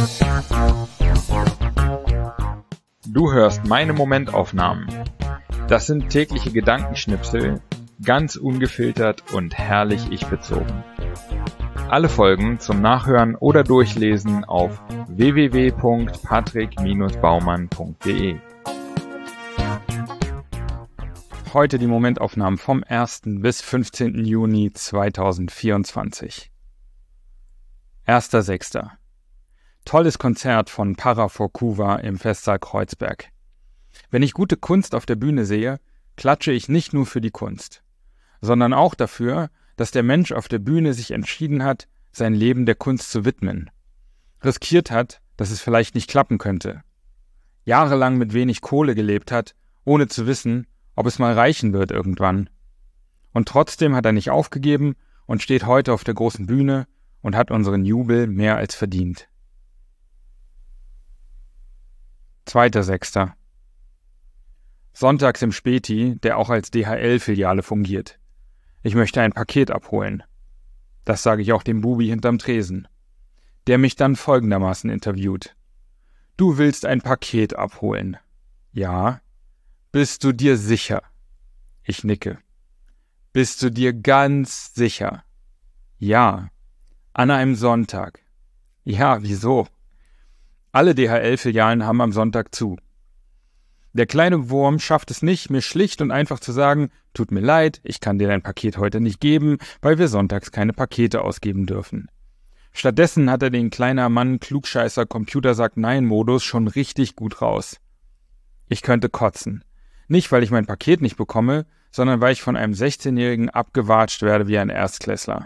Du hörst meine Momentaufnahmen. Das sind tägliche Gedankenschnipsel, ganz ungefiltert und herrlich ich-bezogen. Alle Folgen zum Nachhören oder Durchlesen auf www.patrick-baumann.de. Heute die Momentaufnahmen vom 1. bis 15. Juni 2024. 1.6. Tolles Konzert von Para Forcuva im Festsaal Kreuzberg. Wenn ich gute Kunst auf der Bühne sehe, klatsche ich nicht nur für die Kunst, sondern auch dafür, dass der Mensch auf der Bühne sich entschieden hat, sein Leben der Kunst zu widmen. Riskiert hat, dass es vielleicht nicht klappen könnte. Jahrelang mit wenig Kohle gelebt hat, ohne zu wissen, ob es mal reichen wird irgendwann. Und trotzdem hat er nicht aufgegeben und steht heute auf der großen Bühne und hat unseren Jubel mehr als verdient. 2.6. Sonntags im Späti, der auch als DHL-Filiale fungiert. Ich möchte ein Paket abholen. Das sage ich auch dem Bubi hinterm Tresen, der mich dann folgendermaßen interviewt. Du willst ein Paket abholen? Ja. Bist du dir sicher? Ich nicke. Bist du dir ganz sicher? Ja. An einem Sonntag? Ja, wieso? Alle DHL-Filialen haben am Sonntag zu. Der kleine Wurm schafft es nicht, mir schlicht und einfach zu sagen, tut mir leid, ich kann dir dein Paket heute nicht geben, weil wir sonntags keine Pakete ausgeben dürfen. Stattdessen hat er den kleiner Mann Klugscheißer Computer-Sagt-Nein-Modus schon richtig gut raus. Ich könnte kotzen. Nicht, weil ich mein Paket nicht bekomme, sondern weil ich von einem 16-Jährigen abgewatscht werde wie ein Erstklässler.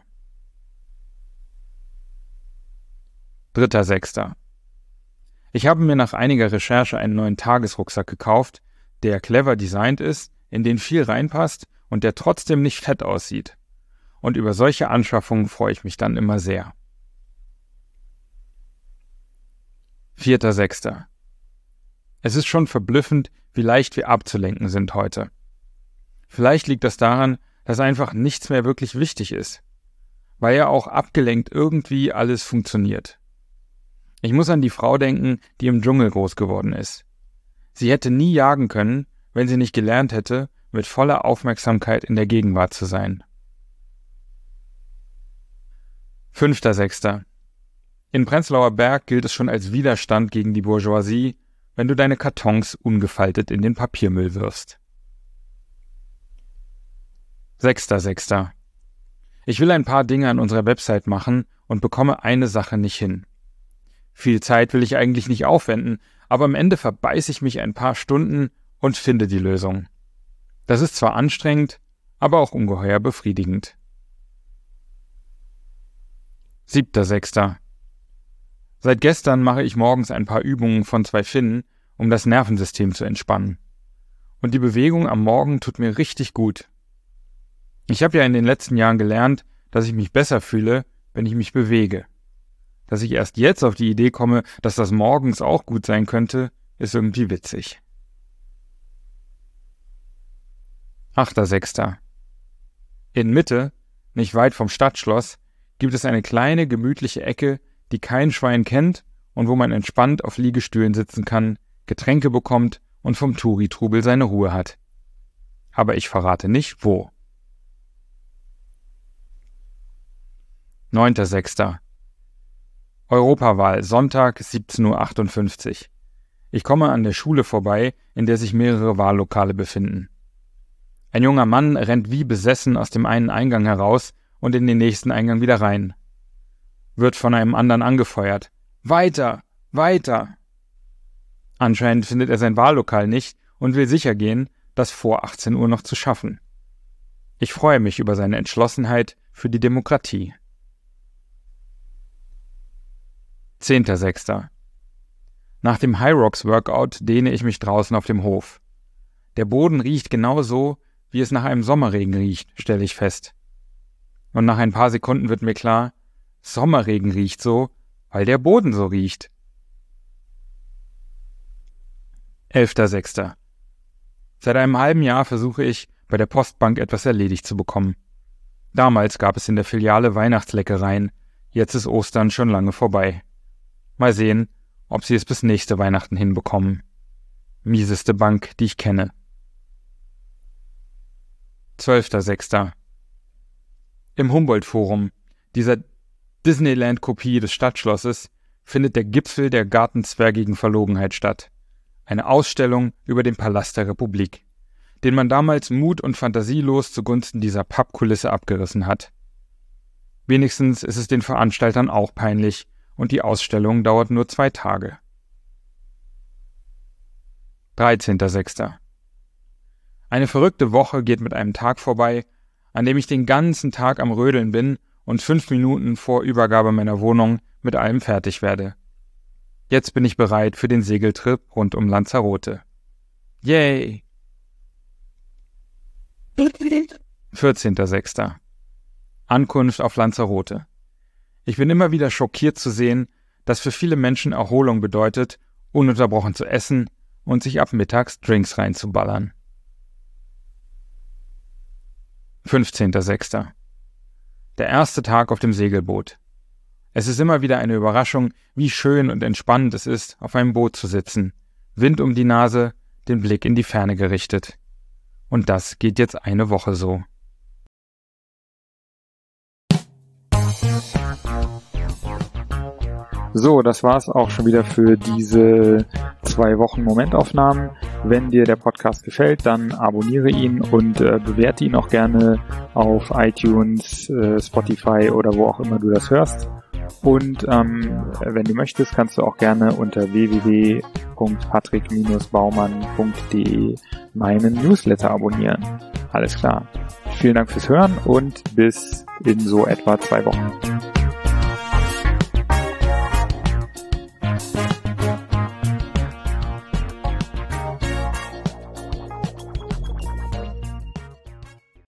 3.6. Ich habe mir nach einiger Recherche einen neuen Tagesrucksack gekauft, der clever designt ist, in den viel reinpasst und der trotzdem nicht fett aussieht. Und über solche Anschaffungen freue ich mich dann immer sehr. 4.6. Es ist schon verblüffend, wie leicht wir abzulenken sind heute. Vielleicht liegt das daran, dass einfach nichts mehr wirklich wichtig ist, weil ja auch abgelenkt irgendwie alles funktioniert. Ich muss an die Frau denken, die im Dschungel groß geworden ist. Sie hätte nie jagen können, wenn sie nicht gelernt hätte, mit voller Aufmerksamkeit in der Gegenwart zu sein. 5.6. In Prenzlauer Berg gilt es schon als Widerstand gegen die Bourgeoisie, wenn du deine Kartons ungefaltet in den Papiermüll wirfst. 6.6. Ich will ein paar Dinge an unserer Website machen und bekomme eine Sache nicht hin. Viel Zeit will ich eigentlich nicht aufwenden, aber am Ende verbeiße ich mich ein paar Stunden und finde die Lösung. Das ist zwar anstrengend, aber auch ungeheuer befriedigend. 7.6. Seit gestern mache ich morgens ein paar Übungen von 2 Finnen, um das Nervensystem zu entspannen. Und die Bewegung am Morgen tut mir richtig gut. Ich habe ja in den letzten Jahren gelernt, dass ich mich besser fühle, wenn ich mich bewege. Dass ich erst jetzt auf die Idee komme, dass das morgens auch gut sein könnte, ist irgendwie witzig. 8.6. In Mitte, nicht weit vom Stadtschloss, gibt es eine kleine, gemütliche Ecke, die kein Schwein kennt und wo man entspannt auf Liegestühlen sitzen kann, Getränke bekommt und vom Touri-Trubel seine Ruhe hat. Aber ich verrate nicht, wo. 9.6. Europawahl, Sonntag, 17.58 Uhr. Ich komme an der Schule vorbei, in der sich mehrere Wahllokale befinden. Ein junger Mann rennt wie besessen aus dem einen Eingang heraus und in den nächsten Eingang wieder rein. Wird von einem anderen angefeuert. Weiter! Weiter! Anscheinend findet er sein Wahllokal nicht und will sicher gehen, das vor 18 Uhr noch zu schaffen. Ich freue mich über seine Entschlossenheit für die Demokratie. 10.6. Nach dem High-Rocks-Workout dehne ich mich draußen auf dem Hof. Der Boden riecht genau so, wie es nach einem Sommerregen riecht, stelle ich fest. Und nach ein paar Sekunden wird mir klar, Sommerregen riecht so, weil der Boden so riecht. 11.6. Seit einem halben Jahr versuche ich, bei der Postbank etwas erledigt zu bekommen. Damals gab es in der Filiale Weihnachtsleckereien, jetzt ist Ostern schon lange vorbei. Mal sehen, ob sie es bis nächste Weihnachten hinbekommen. Mieseste Bank, die ich kenne. 12.06. Im Humboldt-Forum, dieser Disneyland-Kopie des Stadtschlosses, findet der Gipfel der gartenzwergigen Verlogenheit statt. Eine Ausstellung über den Palast der Republik, den man damals mut- und fantasielos zugunsten dieser Pappkulisse abgerissen hat. Wenigstens ist es den Veranstaltern auch peinlich und die Ausstellung dauert nur 2 Tage. 13.06. Eine verrückte Woche geht mit einem Tag vorbei, an dem ich den ganzen Tag am Rödeln bin und 5 Minuten vor Übergabe meiner Wohnung mit allem fertig werde. Jetzt bin ich bereit für den Segeltrip rund um Lanzarote. Yay! 14.06. Ankunft auf Lanzarote. Ich bin immer wieder schockiert zu sehen, dass für viele Menschen Erholung bedeutet, ununterbrochen zu essen und sich ab mittags Drinks reinzuballern. 15.06. Der erste Tag auf dem Segelboot. Es ist immer wieder eine Überraschung, wie schön und entspannend es ist, auf einem Boot zu sitzen. Wind um die Nase, den Blick in die Ferne gerichtet. Und das geht jetzt eine Woche so. So, das war's auch schon wieder für diese 2 Wochen Momentaufnahmen. Wenn dir der Podcast gefällt, dann abonniere ihn und bewerte ihn auch gerne auf iTunes, Spotify oder wo auch immer du das hörst. Und wenn du möchtest, kannst du auch gerne unter www.patrick-baumann.de meinen Newsletter abonnieren. Alles klar. Vielen Dank fürs Hören und bis in so etwa 2 Wochen.